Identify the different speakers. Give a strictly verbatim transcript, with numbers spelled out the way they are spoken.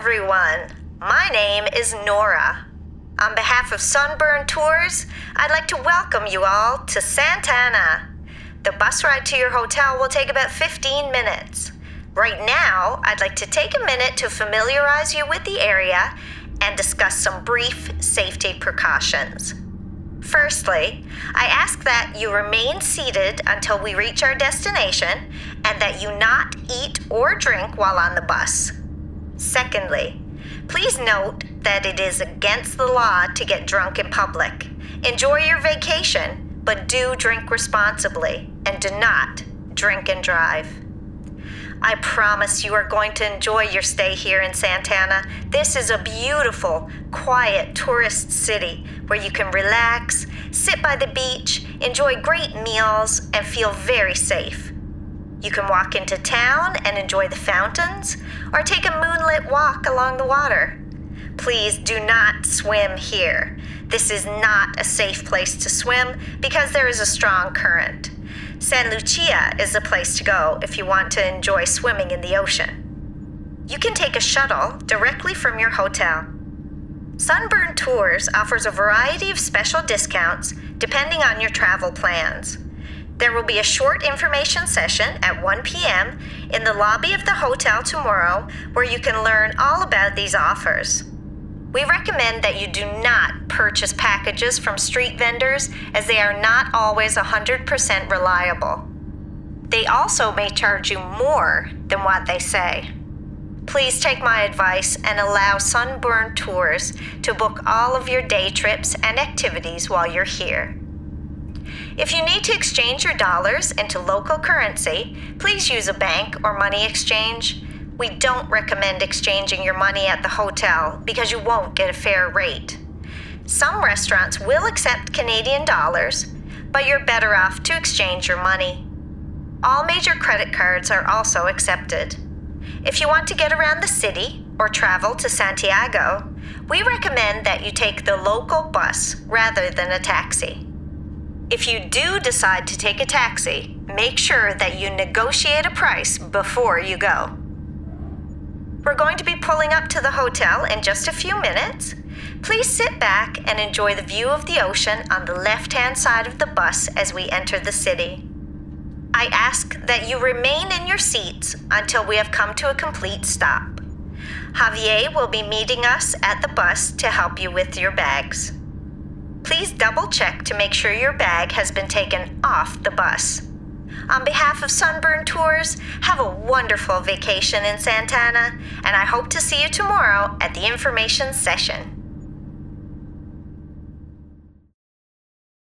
Speaker 1: everyone. My name is Nora. On behalf of Sunburn Tours, I'd like to welcome you all to Santana. The bus ride to your hotel will take about fifteen minutes. Right now, I'd like to take a minute to familiarize you with the area and discuss some brief safety precautions. Firstly, I ask that you remain seated until we reach our destination and that you not eat or drink while on the bus. Secondly, please note that it is against the law to get drunk in public. Enjoy your vacation, but do drink responsibly and do not drink and drive. I promise you are going to enjoy your stay here in Santana. This is a beautiful, quiet tourist city where you can relax, sit by the beach, enjoy great meals, and feel very safe. You can walk into town and enjoy the fountains, or take a moonlit walk along the water. Please do not swim here. This is not a safe place to swim because there is a strong current. San Lucia is the place to go if you want to enjoy swimming in the ocean. You can take a shuttle directly from your hotel. Sunburn Tours offers a variety of special discounts depending on your travel plans. There will be a short information session at one p.m. in the lobby of the hotel tomorrow where you can learn all about these offers. We recommend that you do not purchase packages from street vendors as they are not always one hundred percent reliable. They also may charge you more than what they say. Please take my advice and allow Sunburn Tours to book all of your day trips and activities while you're here. If you need to exchange your dollars into local currency, please use a bank or money exchange. We don't recommend exchanging your money at the hotel because you won't get a fair rate. Some restaurants will accept Canadian dollars, but you're better off to exchange your money. All major credit cards are also accepted. If you want to get around the city or travel to Santiago, we recommend that you take the local bus rather than a taxi. If you do decide to take a taxi, make sure that you negotiate a price before you go. We're going to be pulling up to the hotel in just a few minutes. Please sit back and enjoy the view of the ocean on the left-hand side of the bus as we enter the city. I ask that you remain in your seats until we have come to a complete stop. Javier will be meeting us at the bus to help you with your bags. Please double-check to make sure your bag has been taken off the bus. On behalf of Sunburn Tours, have a wonderful vacation in Santana, and I hope to see you tomorrow at the information session.